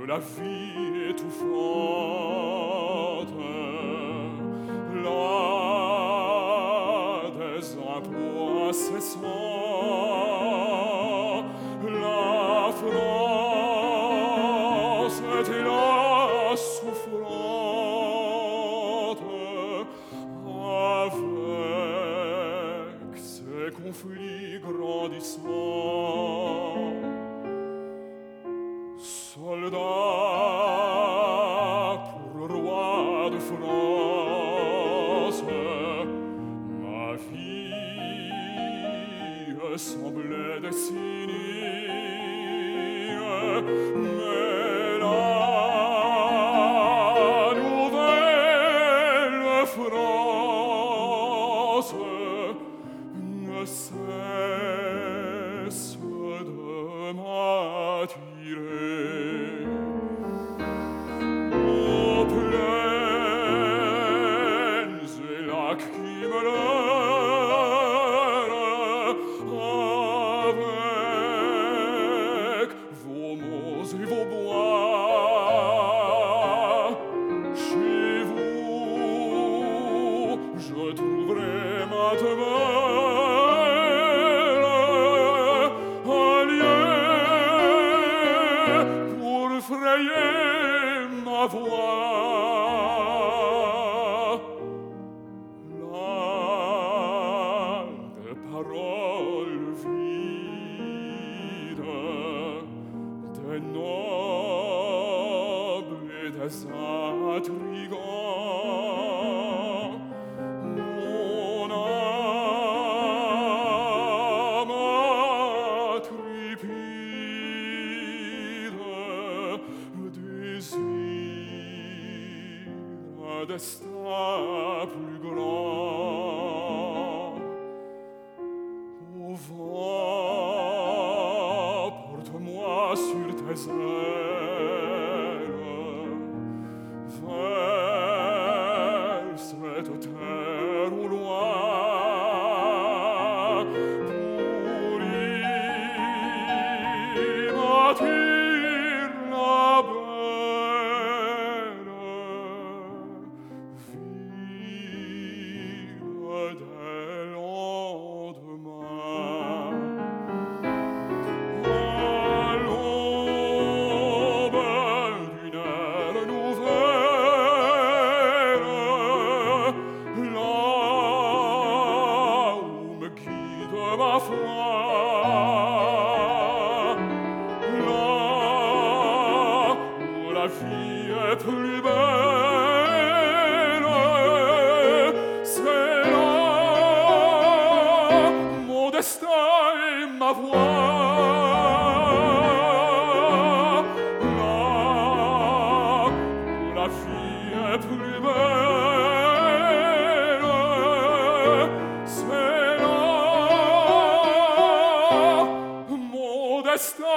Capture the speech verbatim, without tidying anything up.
la vie étouffante, là des impôts incessants, la France était la souffrante, avec ses conflits grandissants. Soldat pour le roi de France, ma vie semblait destinée, mais la nouvelle France ne cesse de m'attirer. Aux plaines et lacs qui me leurrent, avec vos monts et vos bois, chez vous je trouverai ma demeure, un lieu pour frayer ma voix. Là, des paroles vides, des nobles et des intrigants, mon âme intrépide désire un destin plus grand. Au vent, porte-moi sur tes ailes vers cette terre au loin, pour y bâtir la belle ville des lendemains. À l'aube d'une ère nouvelle, là où me guide ma foi, là où la vie est plus belle, c'est là mon destin et ma voix. Là où la vie est plus belle, c'est là mon destin